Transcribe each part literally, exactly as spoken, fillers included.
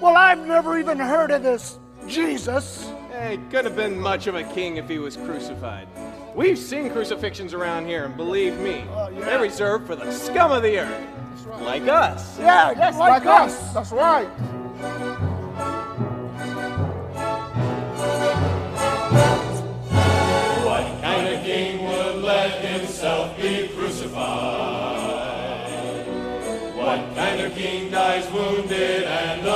Well, I've never even heard of this Jesus. Hey, couldn't have been much of a king if he was crucified. We've seen crucifixions around here, and believe me, Uh, yeah. they're reserved for the scum of the earth. Right. Like us. Yeah, Yes, like, like us. us. That's right. What kind of king would let himself be crucified? What kind of king dies wounded and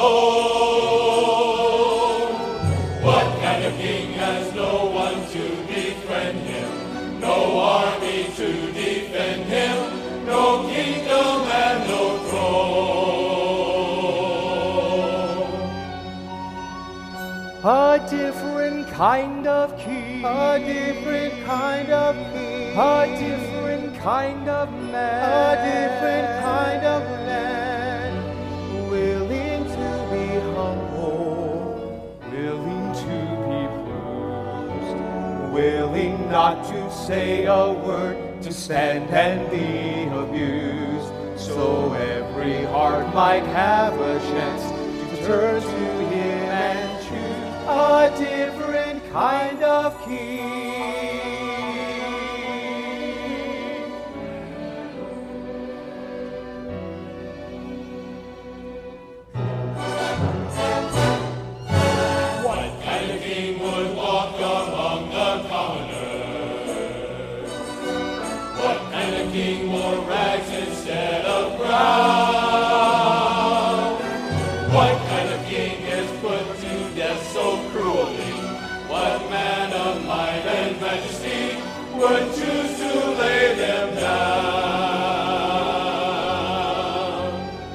alone? What kind of king has no one to befriend him? No army to defend him? No kingdom and no throne? A different kind of king. A different kind of king. A different kind of man. A different kind of man. Willing to be humble. Willing to be bruised. Willing not to say a word. To stand and be abused. So every heart might have a chance to turn to him and choose a different kind of king. What kind of king would walk among the commoners? What kind of king wore rags instead of brown? What kind of king is put to death so cruelly? What man of might and majesty would choose to lay them down?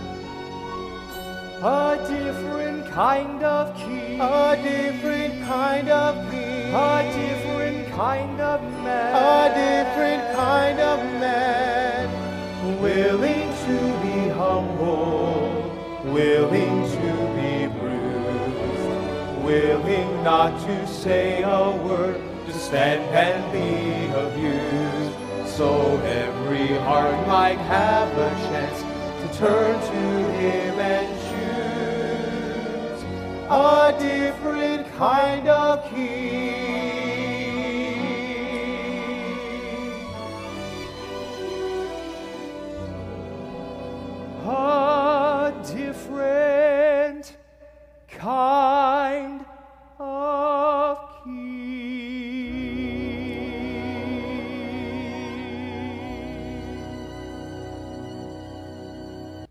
A different kind of king. A different kind of king. A different kind of man. A different kind of man. Willing to be humble. Willing to be bruised. Willing not to say a word. To stand and be abused. So every heart might have a chance to turn to him and choose a different kind of king. A different kind of king.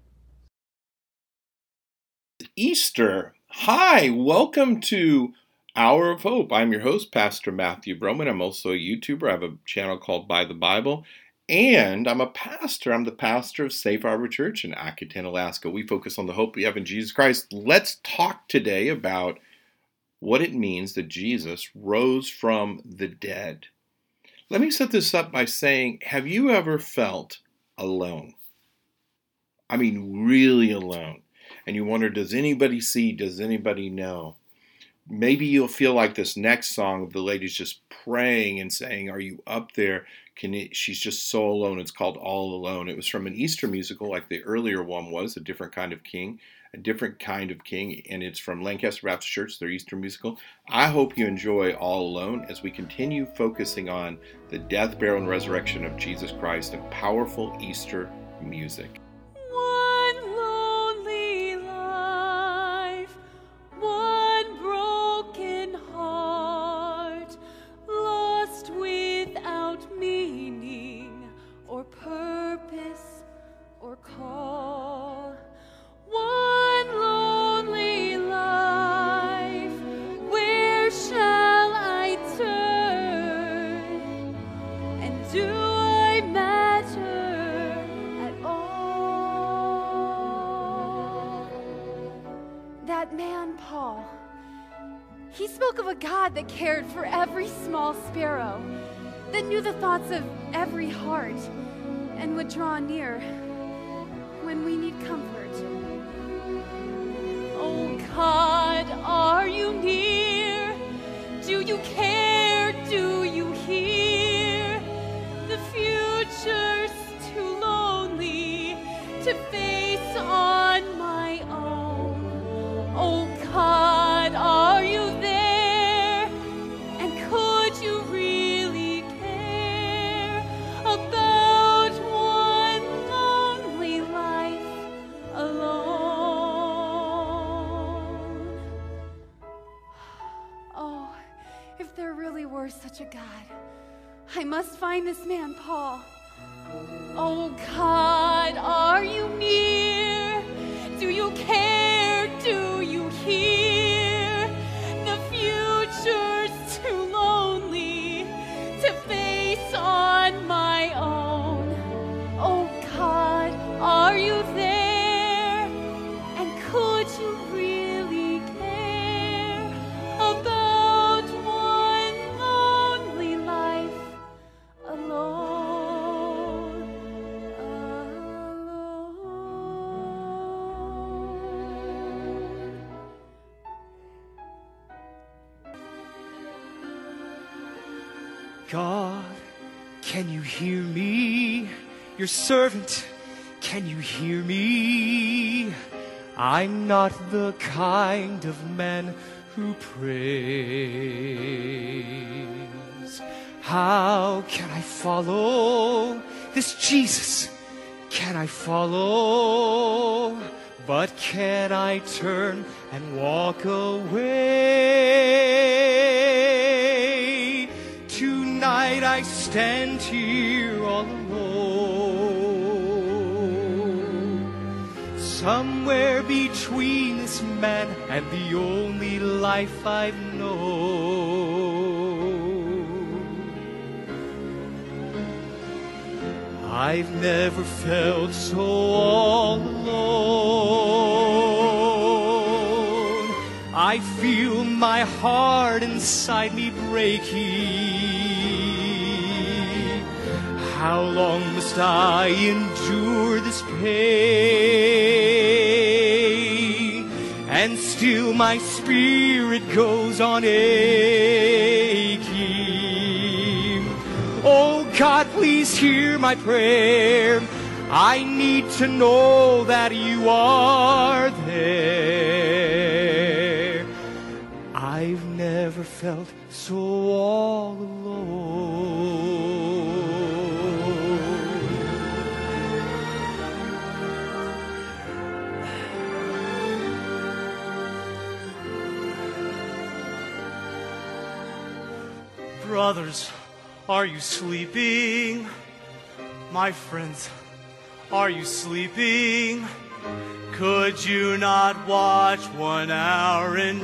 Easter. Hi, welcome to Hour of Hope. I'm your host, Pastor Matthew Broman. I'm also a YouTuber. I have a channel called By the Bible, and I'm a pastor. I'm the pastor of Safe Harbor Church in Akutan, Alaska. We focus on the hope we have in Jesus Christ. Let's talk today about what it means that Jesus rose from the dead. Let me set this up by saying, have you ever felt alone? I mean, really alone. And you wonder, does anybody see? Does anybody know? Maybe you'll feel like this next song, the lady's just praying and saying, are you up there? Can it, she's just so alone. It's called All Alone. It was from an Easter musical like the earlier one was, A Different Kind of King, A Different Kind of King, and it's from Lancaster Baptist Church, their Easter musical. I hope you enjoy All Alone as we continue focusing on the death, burial, and resurrection of Jesus Christ and powerful Easter music. That man, Paul, he spoke of a God that cared for every small sparrow, that knew the thoughts of every heart, and would draw near when we need comfort. Oh God, are you near? Do you care? Do you hear? The future's too lonely to face on my own. is such a God, I must find this man, Paul. Oh God, are you near? Do you care? Do you hear? The future's too lonely to face on my own. Oh God, are you there? And could you really care about one lonely life alone? Alone. God, can you hear me? Your servant, can you hear me? I'm not the kind of man who prays. How can I follow this Jesus? Can I follow? But can I turn and walk away? Tonight I stand here all alone, somewhere between this man and the only life I've known. I've never felt so all alone. I feel my heart inside me breaking. How long must I endure this pain? And still my spirit goes on aching. Oh God, please hear my prayer. I need to know that you are there. I've never felt so all alone. Brothers, are you sleeping? My friends, are you sleeping? Could you not watch one hour in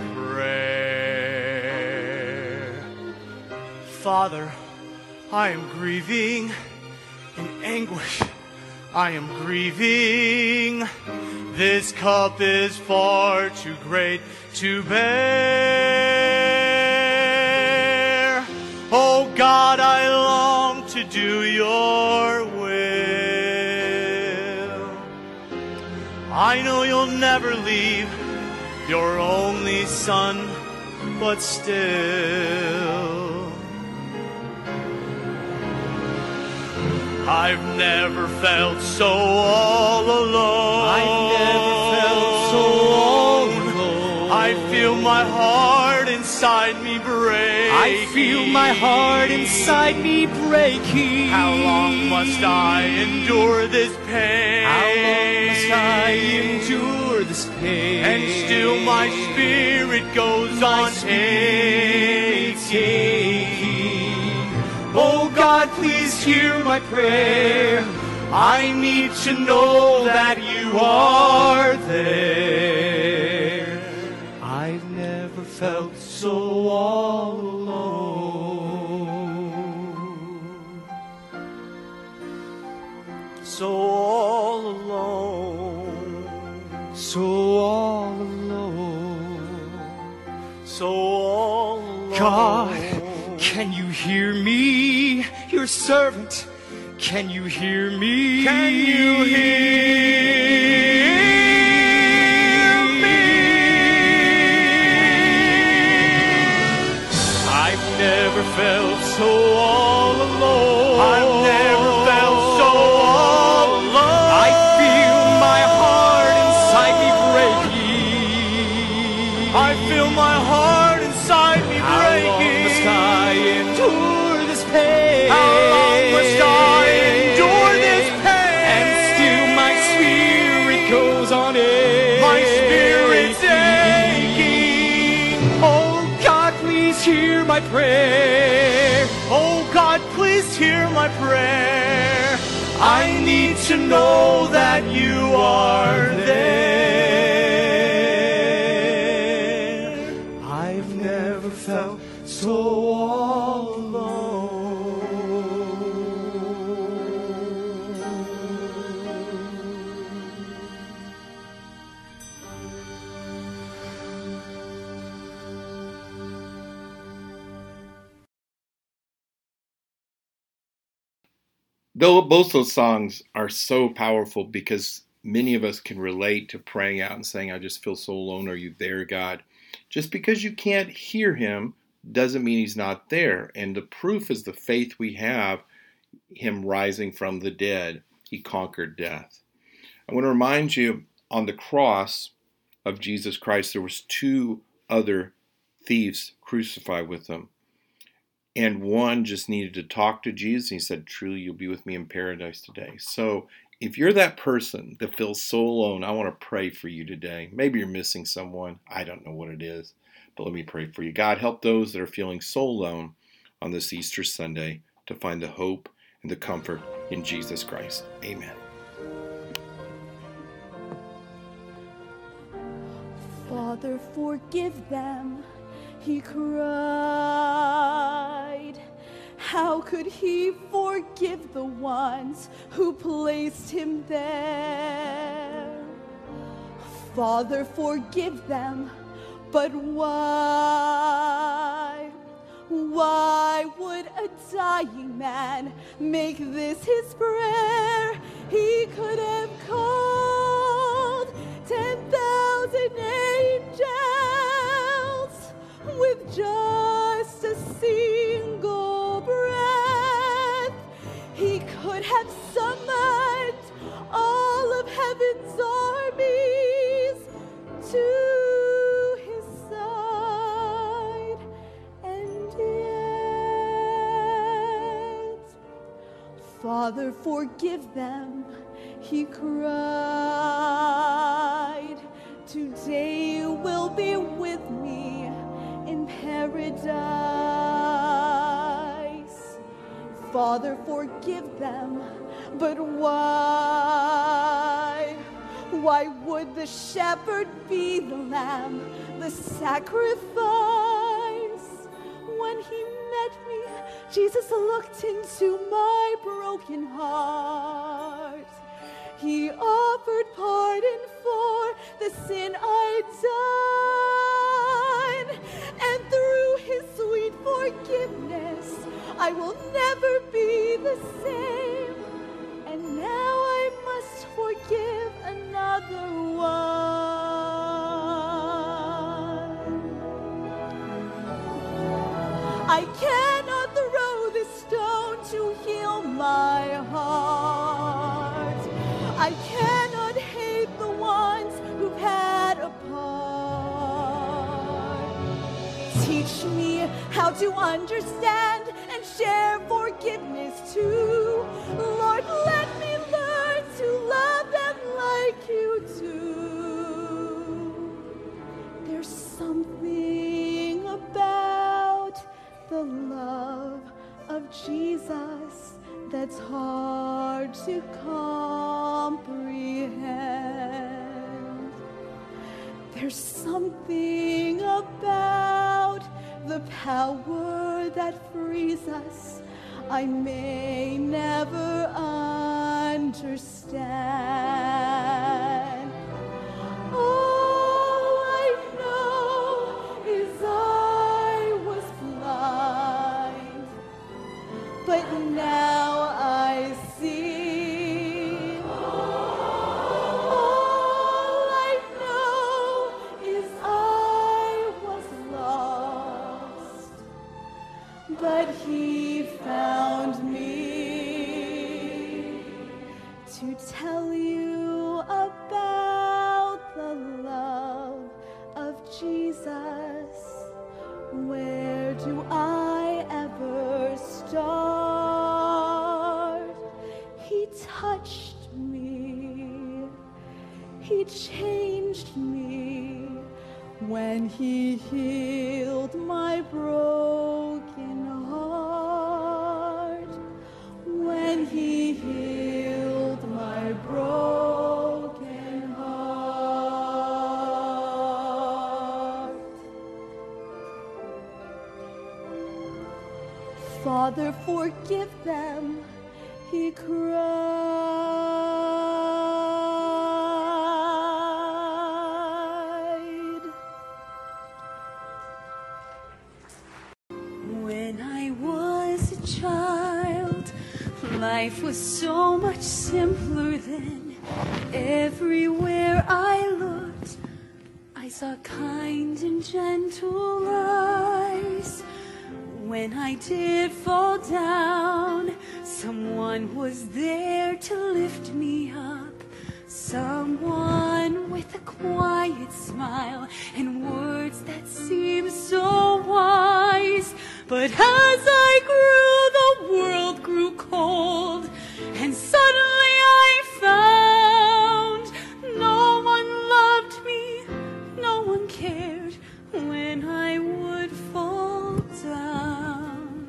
prayer? Father, I am grieving in anguish. I am grieving. This cup is far too great to bear. Oh God, I long to do your will. I know you'll never leave your only son, but still, I've never felt so all alone. I've never felt so all alone. I feel my heart inside me breaking. I feel my heart inside me breaking. How long must I endure this pain? How long must I endure this pain? And still my spirit goes my on aching. Oh God, please hear my prayer. I need to know that you are there. I've never felt so all alone. So all alone. So all alone. So all alone. God, can you hear me, your servant? Can you hear me? Can you hear me? I've never felt so all alone. I've never felt so all alone. I feel my heart inside me breaking. I feel my heart inside me breaking. How long must I endure this pain? How long must I endure this pain? And still my spirit goes on aching. My spirit's aching. Oh God, please hear my prayer. hear my prayer. I need to know that you are there. I've never felt so all alone. Though both those songs are so powerful because many of us can relate to praying out and saying, I just feel so alone. Are you there, God? Just because you can't hear him doesn't mean he's not there. And the proof is the faith we have, him rising from the dead. He conquered death. I want to remind you, on the cross of Jesus Christ, there was two other thieves crucified with him. And one just needed to talk to Jesus. And he said, truly, you'll be with me in paradise today. So if you're that person that feels so alone, I want to pray for you today. Maybe you're missing someone. I don't know what it is. But let me pray for you. God, help those that are feeling so alone on this Easter Sunday to find the hope and the comfort in Jesus Christ. Amen. Father, forgive them, he cried. How could he forgive the ones who placed him there? Father, forgive them, but why? Why would a dying man make this his prayer? He could have called ten thousand angels with just a single breath. He could have summoned all of heaven's armies to his side, and yet, Father, forgive them, he cried. Today you will be with me in paradise. Father, forgive them, but why? Why would the shepherd be the lamb, the sacrifice? When he met me, Jesus looked into my broken heart. He offered pardon for the sin I'd done, and through his sweet forgiveness, I will never be the same. And now I must forgive another one. I cannot throw this stone to heal my heart. I cannot hate the ones who've had a part. Teach me how to understand and share forgiveness too. Lord, let me learn to love them like you do. There's something about the love of Jesus that's hard to comprehend. There's something about the power that frees us I may never understand. All I know is I was blind, but now I see. All I know is I was lost, but he found me to tell you about the love of Jesus. Where do I ever start? He touched me, he changed me when he healed my broken heart. Father, forgive them, he cried. When I was a child, life was so much simpler then. Everywhere I looked, I saw kind and gentle eyes. When I did fall down, someone was there to lift me up. Someone with a quiet smile and words that seemed so wise. But as I grew, the world grew cold, and suddenly I found no one loved me, no one cared when I would fall down.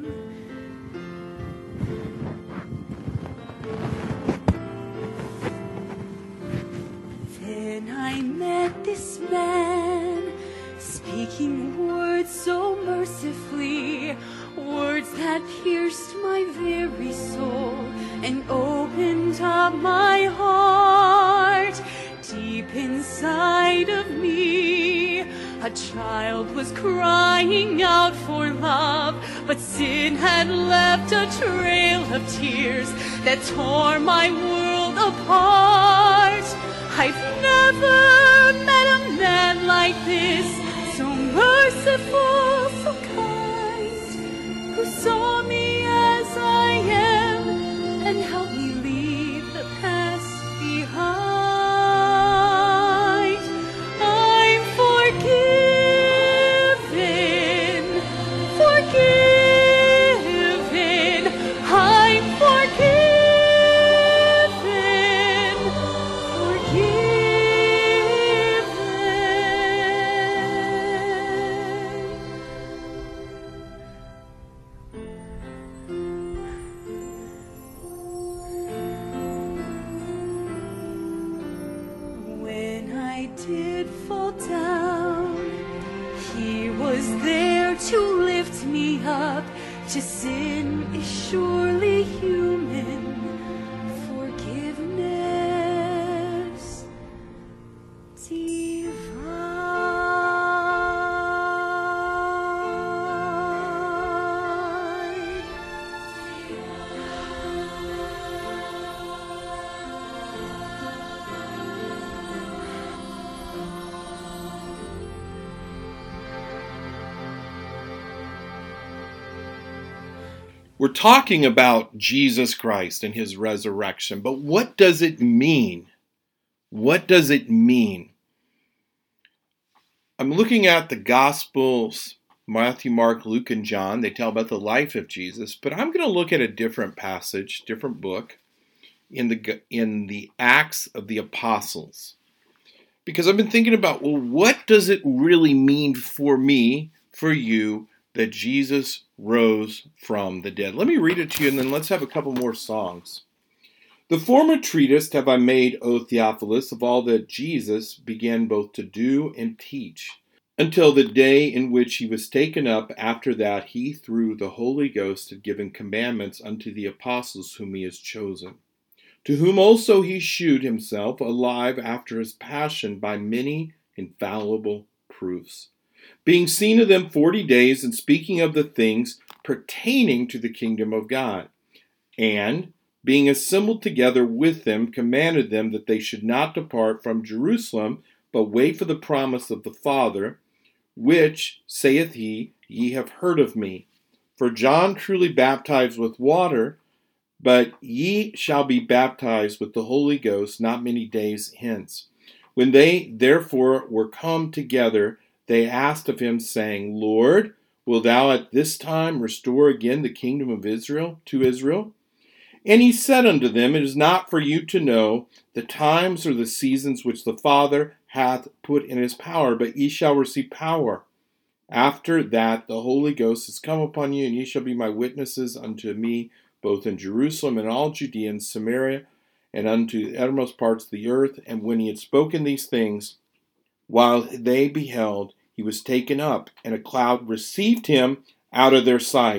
Then I met this man, speaking words so mercifully, words that pierced my very soul and opened up my heart. Deep inside of me, a child was crying out for love, but sin had left a trail of tears that tore my world apart. I've never met a man like this, so merciful, so kind, who saw me as I am and helped me leave the past behind. I'm forgiven, forgiven, I'm forgiven, forgiven. When I did fall down, he was there to lift me up. To sin is surely human. Forgiveness divine. We're talking about Jesus Christ and his resurrection, but what does it mean? What does it mean? I'm looking at the Gospels, Matthew, Mark, Luke, and John. They tell about the life of Jesus, but I'm going to look at a different passage, different book, in the in the Acts of the Apostles. Because I've been thinking about, well, what does it really mean for me, for you, that Jesus rose from the dead? Let me read it to you, and then let's have a couple more songs. The former treatise have I made, O Theophilus, of all that Jesus began both to do and teach, until the day in which he was taken up. After that he, through the Holy Ghost, had given commandments unto the apostles whom he has chosen, to whom also he shewed himself alive after his passion by many infallible proofs, being seen of them forty days, and speaking of the things pertaining to the kingdom of God. And, being assembled together with them, commanded them that they should not depart from Jerusalem, but wait for the promise of the Father, which, saith he, ye have heard of me. For John truly baptized with water, but ye shall be baptized with the Holy Ghost not many days hence. When they therefore were come together, they asked of him, saying, Lord, wilt thou at this time restore again the kingdom of Israel to Israel? And he said unto them, It is not for you to know the times or the seasons which the Father hath put in his power, but ye shall receive power. After that the Holy Ghost is come upon you, and ye shall be my witnesses unto me, both in Jerusalem and all Judea and Samaria, and unto the uttermost parts of the earth. And when he had spoken these things, while they beheld, he was taken up, and a cloud received him out of their sight.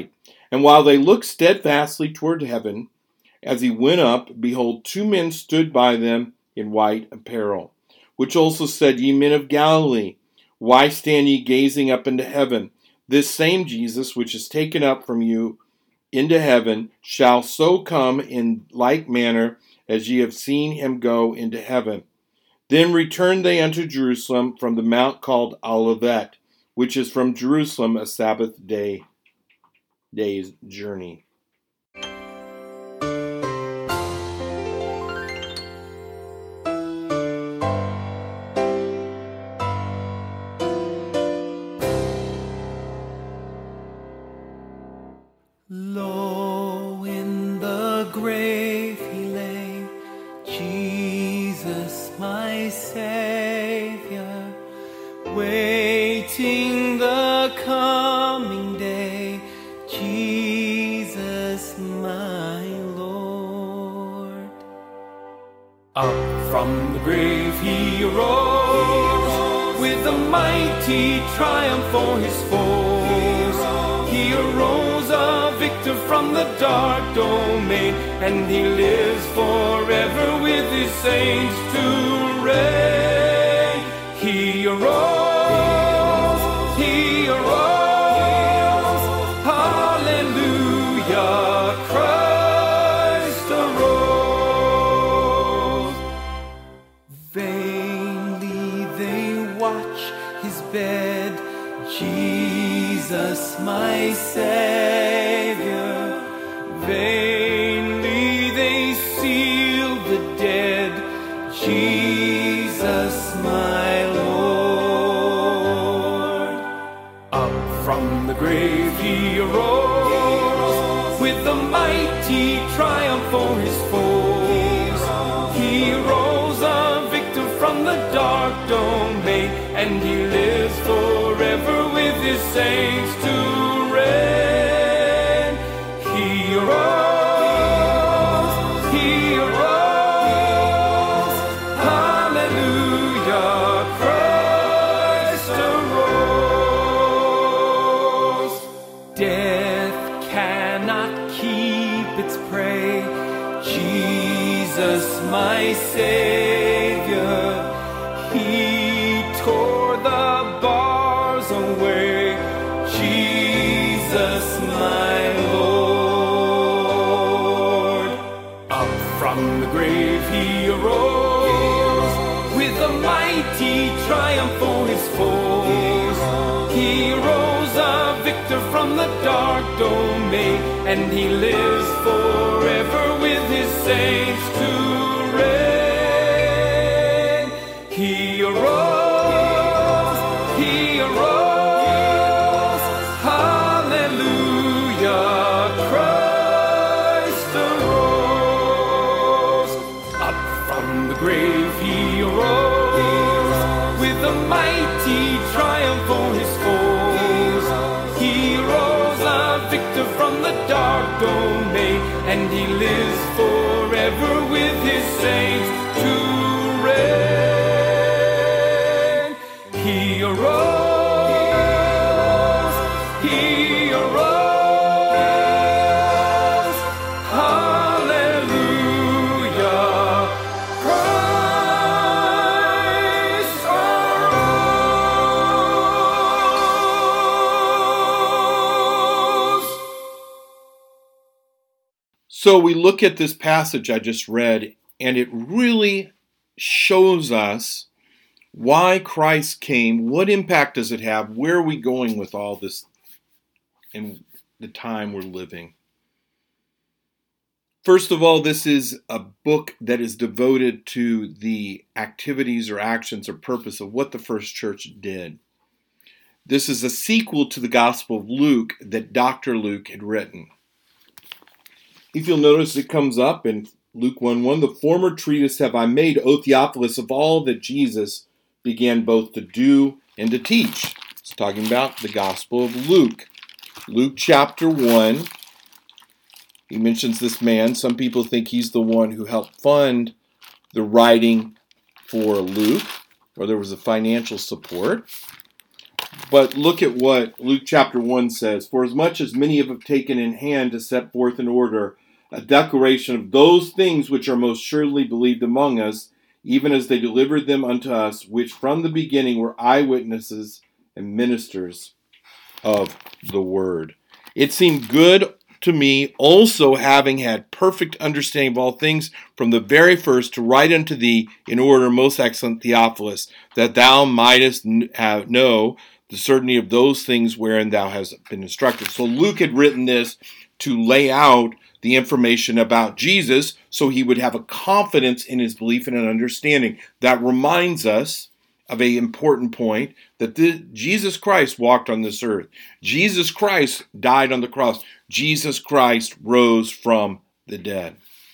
And while they looked steadfastly toward heaven, as he went up, behold, two men stood by them in white apparel, which also said, Ye men of Galilee, why stand ye gazing up into heaven? This same Jesus, which is taken up from you into heaven, shall so come in like manner as ye have seen him go into heaven. Then returned they unto Jerusalem from the mount called Olivet, which is from Jerusalem a Sabbath day day's journey. Low in the grave he lay, Jesus my Savior, waiting the coming day, Jesus my Lord. Up from the grave he arose, with a mighty triumph for his foes. He arose a victor from the dark domain, and he lives forever with his saints to reign. He arose, he arose, hallelujah, Christ arose. Vainly they watch his bed, Jesus my Savior. Vainly they seal the dead, Jesus my Lord. Up from the grave he arose, with a mighty triumph for his foes. He rose a victor from the dark domain, and he lives forever with his saints to reign. He arose, he arose, hallelujah, Christ arose. Death cannot keep its prey, Jesus my Savior. He tore the bars away, Jesus my Lord. Up from the grave he arose, with a mighty triumph for his foes. He rose a victor from the dark domain, and he lives forever with his saints to reign. He arose, he arose, hallelujah, Christ arose. Up from the grave he arose, with a mighty triumph for his foes. He rose a victor from the dark domain, and he lives forever with his saints to reign. He arose, he arose, hallelujah, Christ arose. So we look at this passage I just read, and it really shows us why Christ came, what impact does it have, where are we going with all this in the time we're living. First of all, this is a book that is devoted to the activities or actions or purpose of what the first church did. This is a sequel to the Gospel of Luke that Doctor Luke had written. If you'll notice, it comes up in Luke one one, the former treatise have I made, O Theophilus, of all that Jesus began both to do and to teach. It's talking about the Gospel of Luke. Luke chapter one, he mentions this man. Some people think he's the one who helped fund the writing for Luke, or there was a financial support. But look at what Luke chapter one says. For as much as many have taken in hand to set forth in order a declaration of those things which are most surely believed among us, even as they delivered them unto us, which from the beginning were eyewitnesses and ministers of the word. It seemed good to me, also having had perfect understanding of all things from the very first, to write unto thee in order, most excellent Theophilus, that thou mightest have know the certainty of those things wherein thou hast been instructed. So Luke had written this to lay out the information about Jesus so he would have a confidence in his belief and an understanding. That reminds us of an important point, that the, Jesus Christ walked on this earth. Jesus Christ died on the cross. Jesus Christ rose from the dead.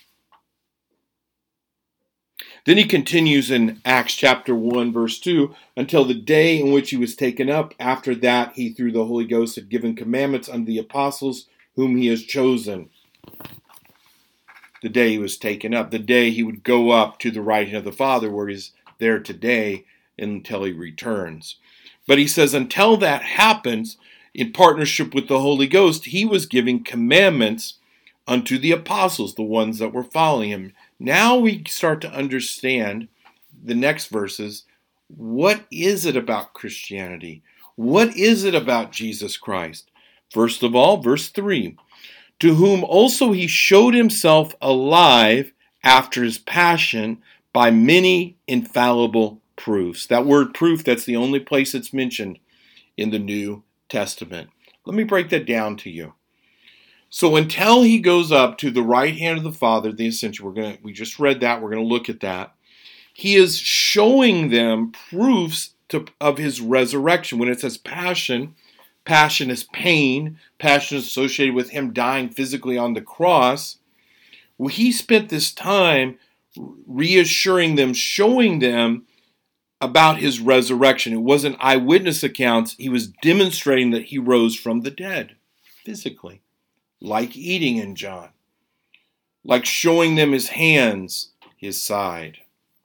Then he continues in Acts chapter one, verse two, until the day in which he was taken up. After that, he, through the Holy Ghost, had given commandments unto the apostles whom he has chosen. The day he was taken up, the day he would go up to the right hand of the Father, where he's there today until he returns. But he says, until that happens, in partnership with the Holy Ghost, he was giving commandments unto the apostles, the ones that were following him. Now we start to understand the next verses. What is it about Christianity? What is it about Jesus Christ? First of all, verse three, to whom also he showed himself alive after his passion by many infallible proofs. That word proof, that's the only place it's mentioned in the New Testament. Let me break that down to you. So until he goes up to the right hand of the Father, the ascension, we're going to, we just read that, we're going to look at that. He is showing them proofs to, of his resurrection. When it says passion, passion is pain, passion is associated with him dying physically on the cross. Well, he spent this time reassuring them, showing them about his resurrection. It wasn't eyewitness accounts. He was demonstrating that he rose from the dead physically, like eating in John, like showing them his hands, his side.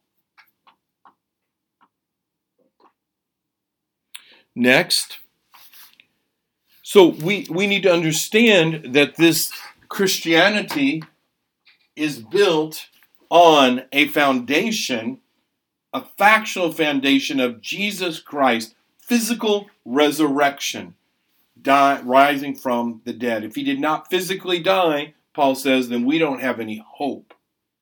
Next, so we, we need to understand that this Christianity is built on a foundation, a factual foundation of Jesus Christ, physical resurrection, die, rising from the dead. If he did not physically die, Paul says, then we don't have any hope.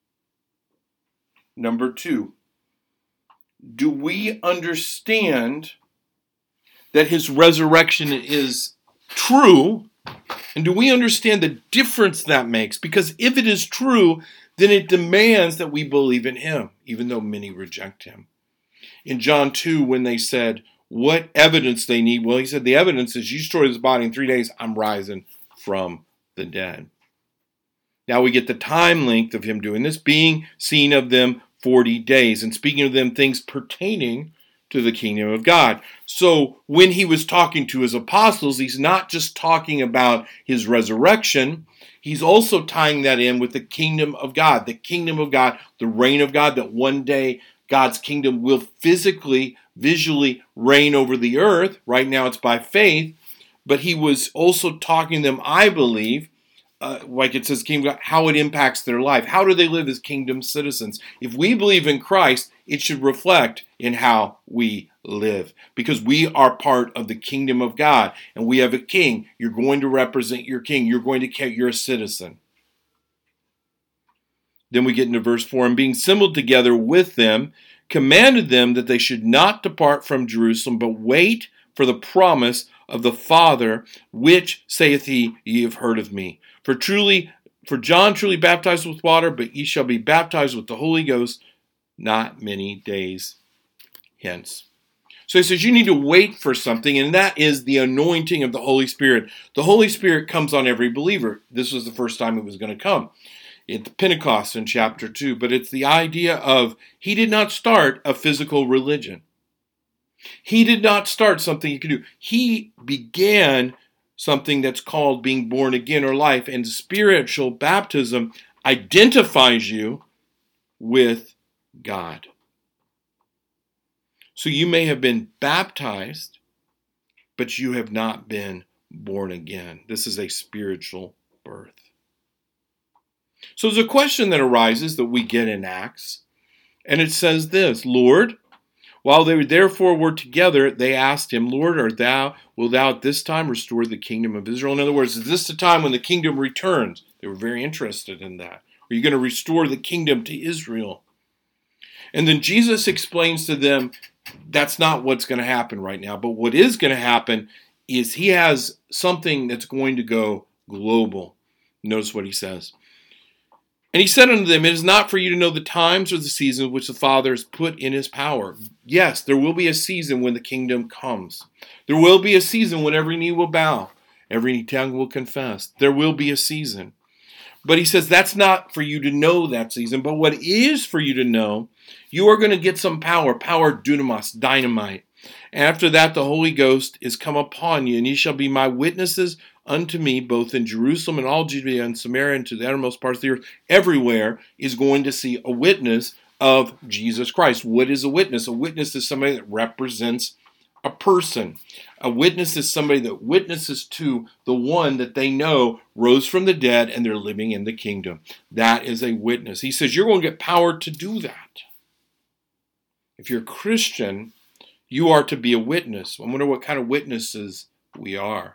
Number two, do we understand that his resurrection is true? And do we understand the difference that makes? Because if it is true, then it demands that we believe in him, even though many reject him. In John two, when they said, what evidence they need? Well, he said, the evidence is you destroy his body in three days, I'm rising from the dead. Now we get the time length of him doing this, being seen of them forty days, and speaking of them things pertaining to the kingdom of God. So when he was talking to his apostles, he's not just talking about his resurrection, he's also tying that in with the kingdom of God, the kingdom of God, the reign of God, that one day God's kingdom will physically, visually reign over the earth. Right now it's by faith, but he was also talking to them, I believe, uh, like it says, kingdom of God, how it impacts their life. How do they live as kingdom citizens? If we believe in Christ, it should reflect in how we live, because we are part of the kingdom of God, and we have a king. You're going to represent your king. You're going to care. You're a citizen. Then we get into verse four, and being assembled together with them, commanded them that they should not depart from Jerusalem, but wait for the promise of the Father, which saith he, ye have heard of me. For truly, for John truly baptized with water, but ye shall be baptized with the Holy Ghost not many days hence. So he says you need to wait for something, and that is the anointing of the Holy Spirit. The Holy Spirit comes on every believer. This was the first time it was going to come. It's Pentecost in chapter two, but it's the idea of he did not start a physical religion. He did not start something you could do. He began something that's called being born again or life, and spiritual baptism identifies you with God. So you may have been baptized but you have not been born again. This is a spiritual birth. So there's a question that arises that we get in Acts, and it says this, Lord, while they therefore were together, they asked him, Lord, art thou, wilt thou at this time restore the kingdom of Israel? In other words, is this the time when the kingdom returns? They were very interested in that. Are you going to restore the kingdom to Israel? And then Jesus explains to them, that's not what's going to happen right now. But what is going to happen is he has something that's going to go global. Notice what he says. And he said unto them, it is not for you to know the times or the seasons which the Father has put in his power. Yes, there will be a season when the kingdom comes. There will be a season when every knee will bow, every tongue will confess. There will be a season. But he says that's not for you to know that season. But what is for you to know, you are going to get some power, power dunamis, dynamite. And after that, the Holy Ghost is come upon you, and ye shall be my witnesses unto me, both in Jerusalem and all Judea and Samaria and to the uttermost parts of the earth. Everywhere is going to see a witness of Jesus Christ. What is a witness? A witness is somebody that represents a person. A witness is somebody that witnesses to the one that they know rose from the dead and they're living in the kingdom. That is a witness. He says you're going to get power to do that. If you're a Christian, you are to be a witness. I wonder what kind of witnesses we are.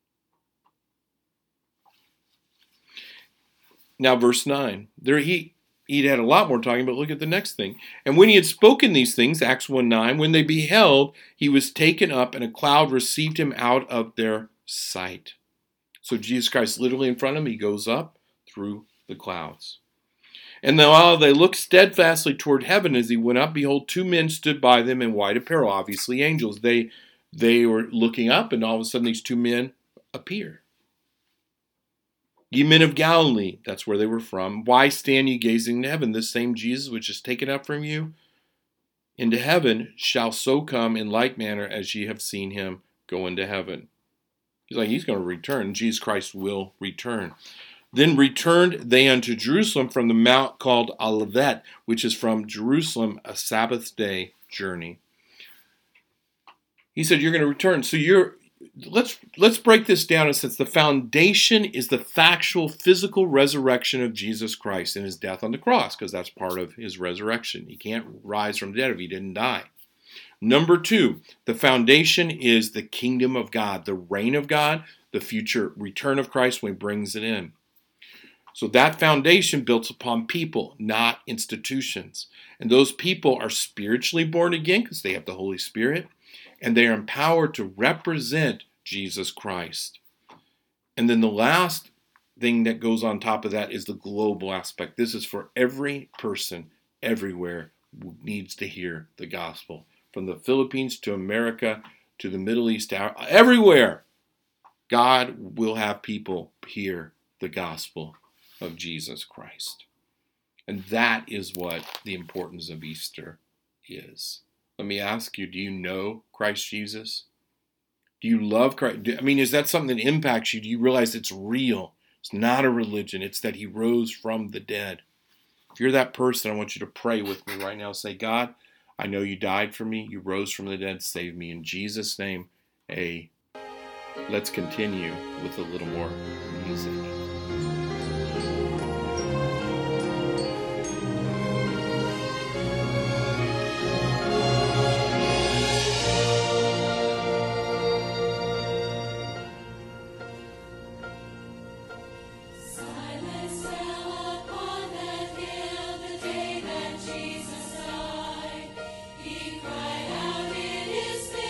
Now, verse nine. There he, he had a lot more talking, but look at the next thing. And when he had spoken these things, Acts one nine, when they beheld, he was taken up, and a cloud received him out of their sight. So Jesus Christ literally in front of him, he goes up through the clouds. And while they looked steadfastly toward heaven as he went up, behold, two men stood by them in white apparel, obviously angels. They, they were looking up, and all of a sudden these two men appear. Ye men of Galilee, that's where they were from, why stand ye gazing into heaven? This same Jesus which is taken up from you into heaven shall so come in like manner as ye have seen him go into heaven. He's like, he's going to return. Jesus Christ will return. Then returned they unto Jerusalem from the mount called Olivet, which is from Jerusalem a Sabbath day journey. He said, you're going to return. So you're, let's, let's break this down in a sense. The foundation is the factual, physical resurrection of Jesus Christ and his death on the cross, because that's part of his resurrection. He can't rise from the dead if he didn't die. Number two, the foundation is the kingdom of God, the reign of God, the future return of Christ when he brings it in. So that foundation built upon people, not institutions. And those people are spiritually born again because they have the Holy Spirit, and they are empowered to represent Jesus Christ. And then the last thing that goes on top of that is the global aspect. This is for every person everywhere who needs to hear the gospel. From the Philippines to America to the Middle East, everywhere, God will have people hear the gospel of Jesus Christ. And that is what the importance of Easter is. Let me ask you, do you know Christ Jesus? Do you love Christ? I mean, is that something that impacts you? Do you realize it's real? It's not a religion. It's that he rose from the dead. If you're that person, I want you to pray with me right now. Say, God, I know you died for me. You rose from the dead. Save me. In Jesus' name, amen. Let's continue with a little more music.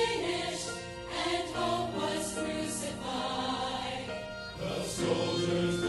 Soldiers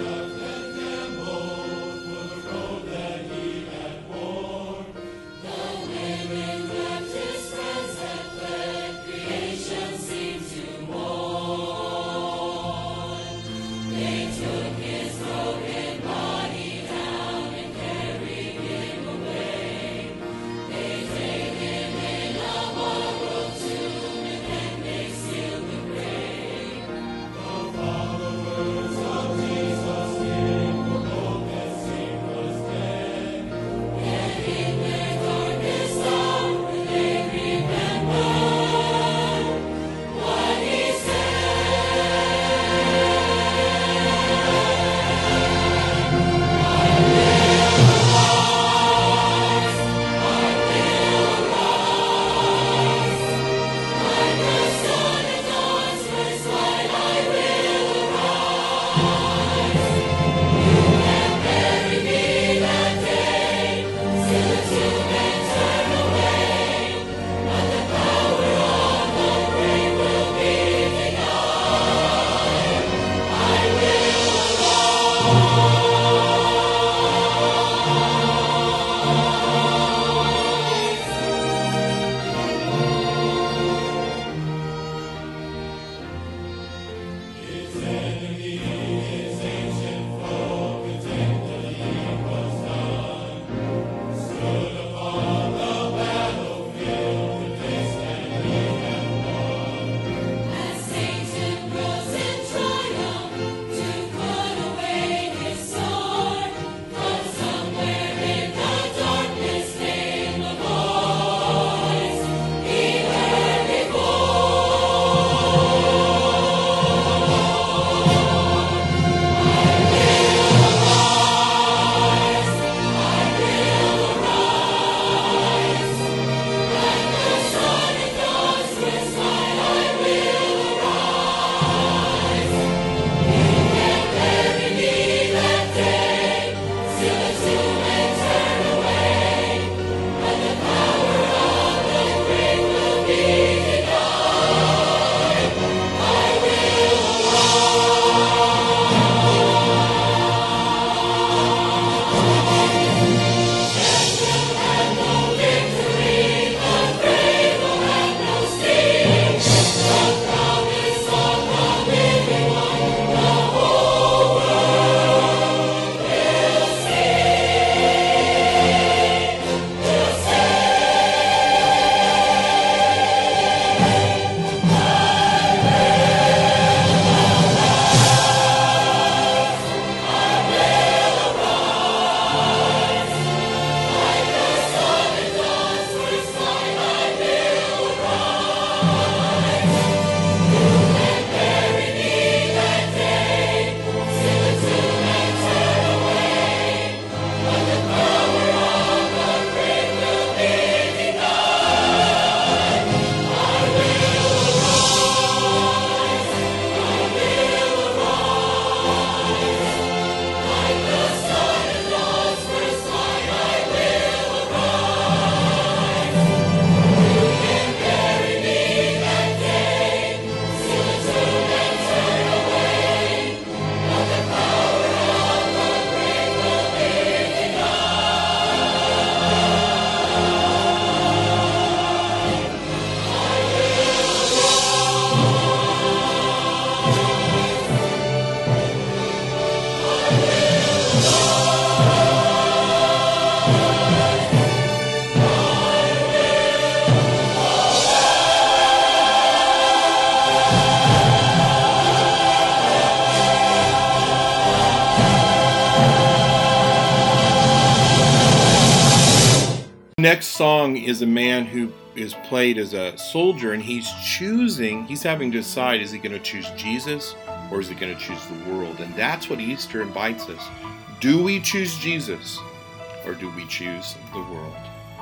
Next song is a man who is played as a soldier, and he's choosing, he's having to decide, is he going to choose Jesus or is he going to choose the world? And that's what Easter invites us. Do we choose Jesus or do we choose the world?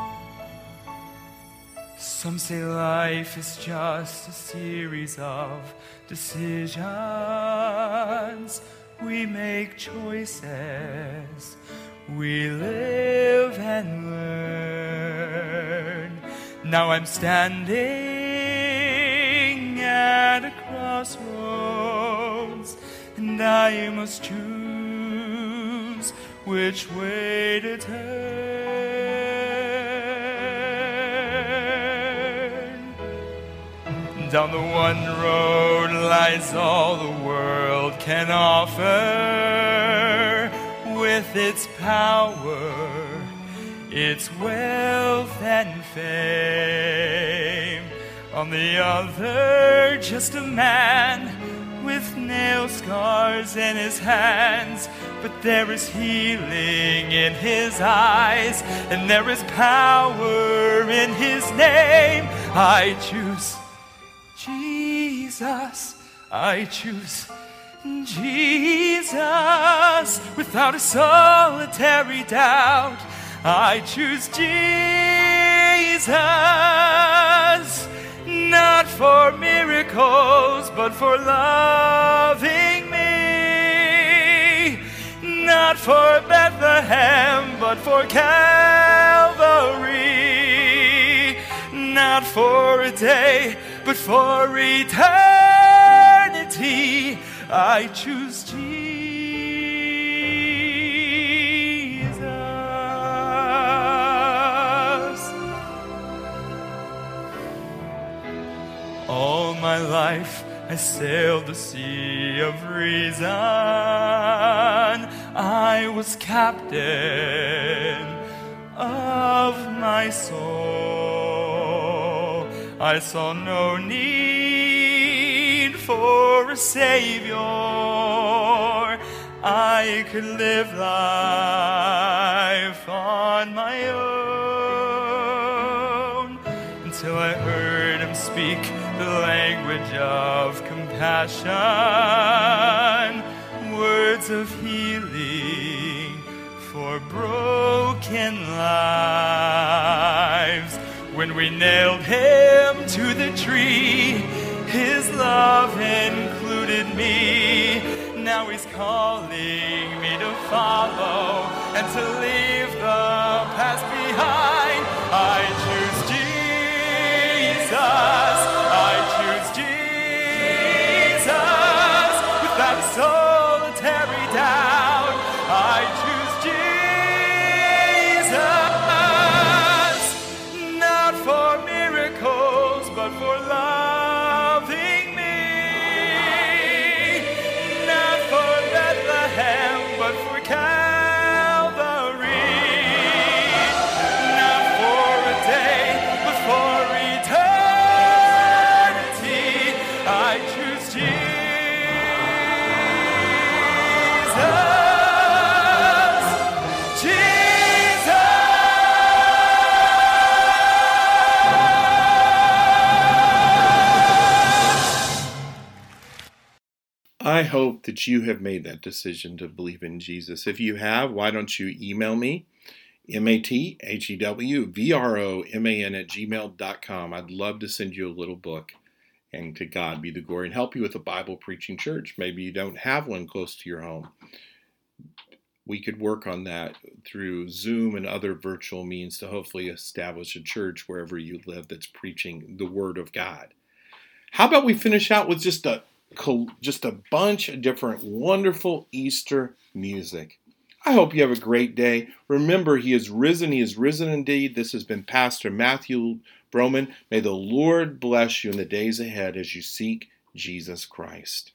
Some say life is just a series of decisions. We make choices. We live and learn. Now I'm standing at a crossroads, and I must choose which way to turn. Down the one road lies all the world can offer, with its power, its wealth and fame. On the other, just a man with nail scars in his hands, but there is healing in his eyes, and there is power in his name. I choose Jesus. I choose Jesus, without a solitary doubt. I choose Jesus, not for miracles, but for loving me. Not for Bethlehem, but for Calvary. Not for a day, but for eternity. I choose Jesus. All my life I sailed the sea of reason. I was captain of my soul. I saw no need for a savior. I could live life on my own, until I heard him speak the language of compassion, words of healing for broken lives. When we nailed him to the tree, his love included me. Now he's calling me to follow and to leave the past behind. I choose Jesus. I choose Jesus, without a solitary doubt. I choose Jesus, not for miracles, but for loving me. Not for Bethlehem, but for Calvary. Not for a day, but for eternity. I choose Jesus. Jesus. I hope that you have made that decision to believe in Jesus. If you have, why don't you email me, M A T H E W V R O M A N at gmail dot com. I'd love to send you a little book. And to God be the glory, and help you with a Bible preaching church. Maybe you don't have one close to your home. We could work on that through Zoom and other virtual means to hopefully establish a church wherever you live that's preaching the Word of God. How about we finish out with just a just a bunch of different wonderful Easter music. I hope you have a great day. Remember, He is risen. He is risen indeed. This has been Pastor Matthew Broman. May the Lord bless you in the days ahead as you seek Jesus Christ.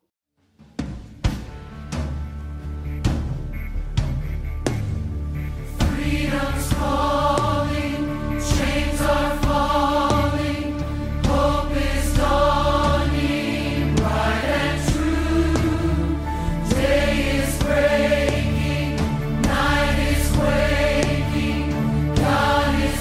Freedom's calling, chains are falling, hope is dawning, bright and true. Day is breaking, night is waking, God is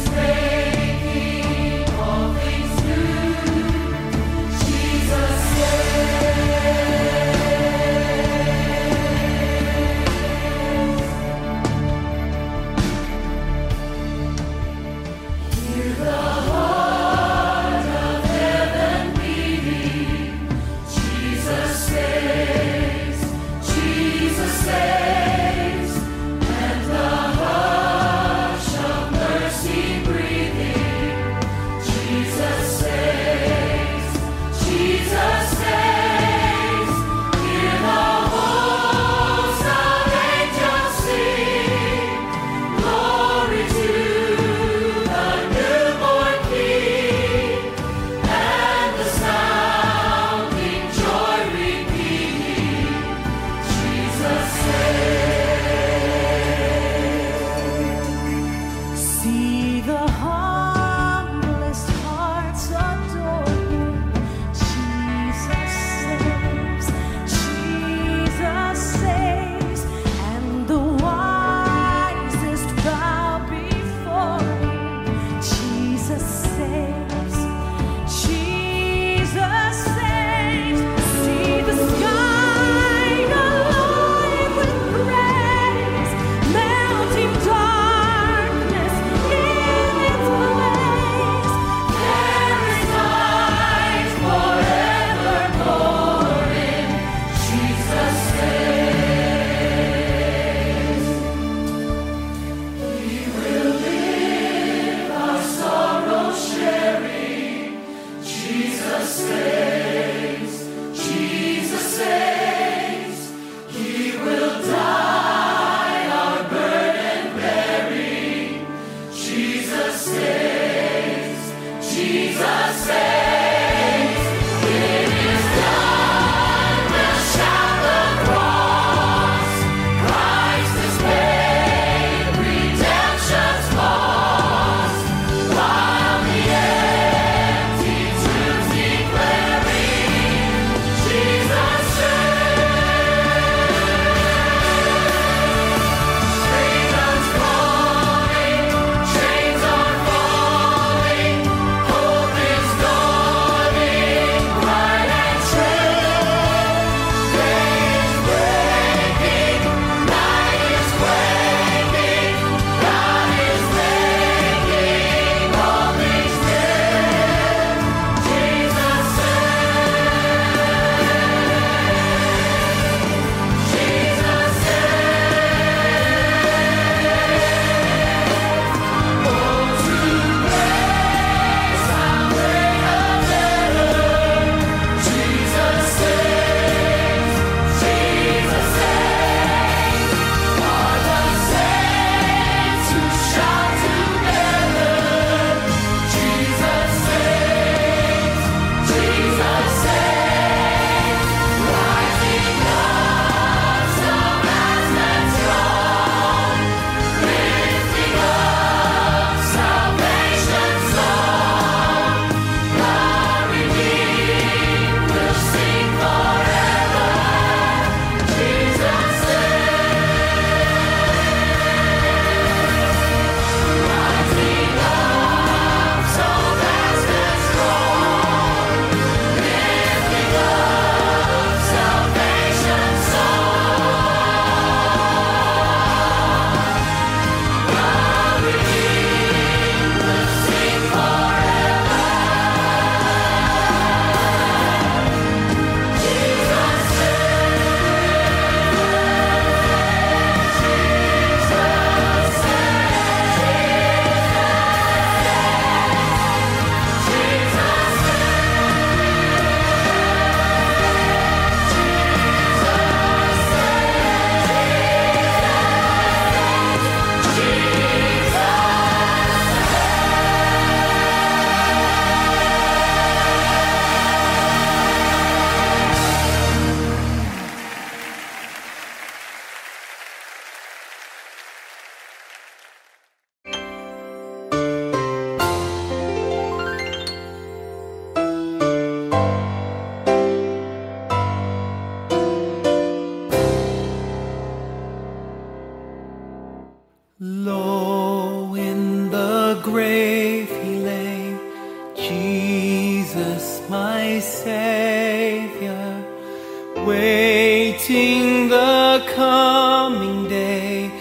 waiting the coming day,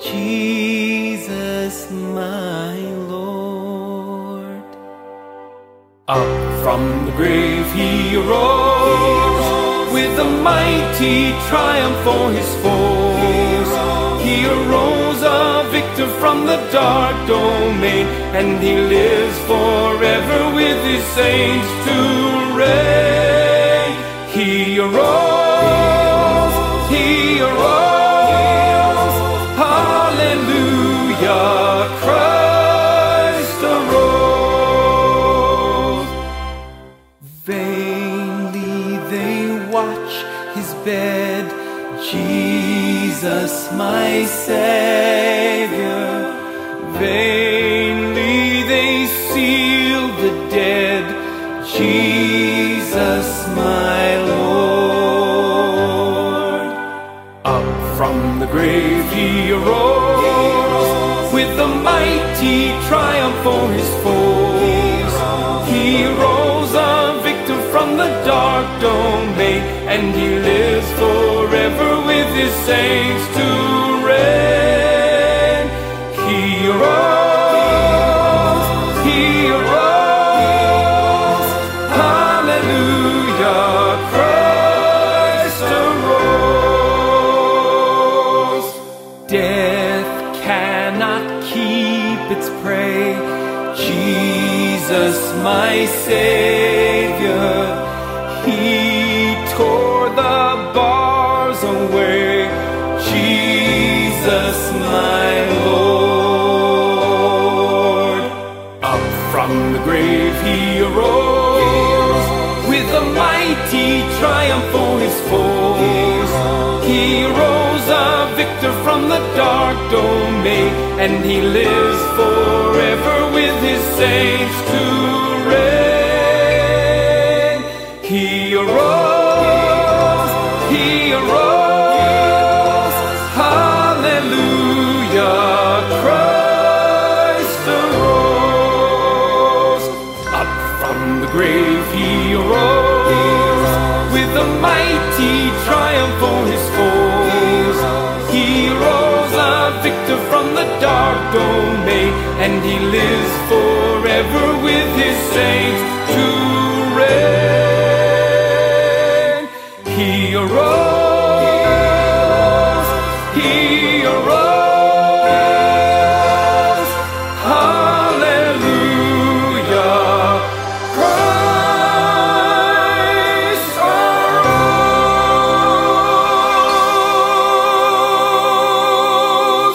Jesus my Lord. Up from the grave he arose, with a mighty triumph for his foes. He arose a victor from the dark domain, and he lives forever with his saints to reign. He arose, he arose, hallelujah, Christ arose. Vainly they watch his bed, Jesus my Savior. Vainly they seal the dead, Jesus my Lord. Up from the grave he arose, with a mighty triumph for his foes. He rose a victor from the dark domain, and he lives forever with his saints to reign. He arose, he arose, hallelujah, Christ arose. Death cannot keep its prey, Jesus my Savior. He tore the bars away, Jesus my Lord. Up from the grave he arose, with a mighty triumph for his foes. He rose a victor from the dark domain, and he lives forever with his saints to reign. He arose, he arose, hallelujah, Christ arose. Up from the grave he arose, with a mighty triumph for his foes. He rose a victor from the dark domain, and he lives forever with his saints to reign. He arose, he arose, hallelujah, Christ arose.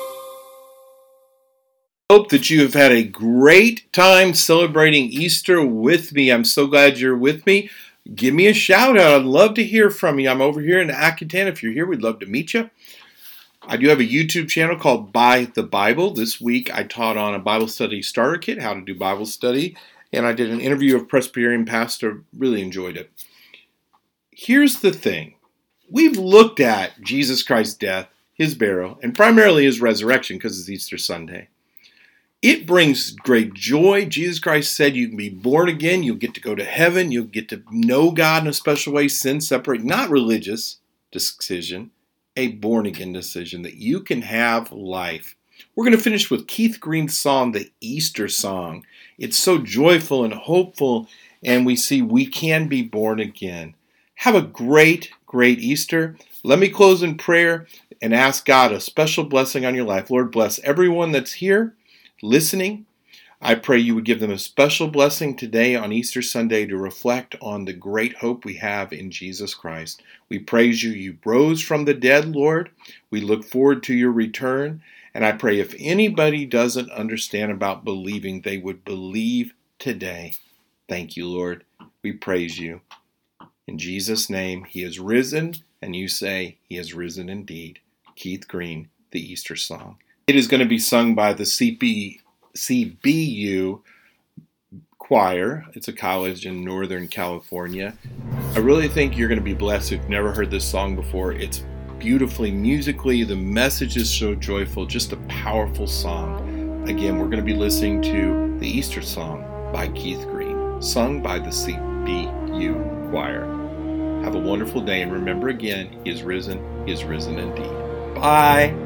Hope that you have had a great time celebrating Easter with me. I'm so glad you're with me. Give me a shout out. I'd love to hear from you. I'm over here in Akutan. If you're here, we'd love to meet you. I do have a YouTube channel called By the Bible. This week I taught on a Bible study starter kit, how to do Bible study, and I did an interview of Presbyterian pastor. Really enjoyed it. Here's the thing. We've looked at Jesus Christ's death, his burial, and primarily his resurrection because it's Easter Sunday. It brings great joy. Jesus Christ said you can be born again. You'll get to go to heaven. You'll get to know God in a special way. Sin separate, not religious decision, a born again decision that you can have life. We're going to finish with Keith Green's song, the Easter song. It's so joyful and hopeful, and we see we can be born again. Have a great, great Easter. Let me close in prayer and ask God a special blessing on your life. Lord, bless everyone that's here listening. I pray you would give them a special blessing today on Easter Sunday to reflect on the great hope we have in Jesus Christ. We praise you. You rose from the dead, Lord. We look forward to your return. And I pray if anybody doesn't understand about believing, they would believe today. Thank you, Lord. We praise you. In Jesus' name, he is risen, and you say he is risen indeed. Keith Green, the Easter song. It is going to be sung by the C B, C B U choir. It's a college in Northern California. I really think you're going to be blessed if you've never heard this song before. It's beautifully, musically, the message is so joyful, just a powerful song. Again, we're going to be listening to the Easter song by Keith Green, sung by the C B U choir. Have a wonderful day, and remember again, He is risen, He is risen indeed. Bye.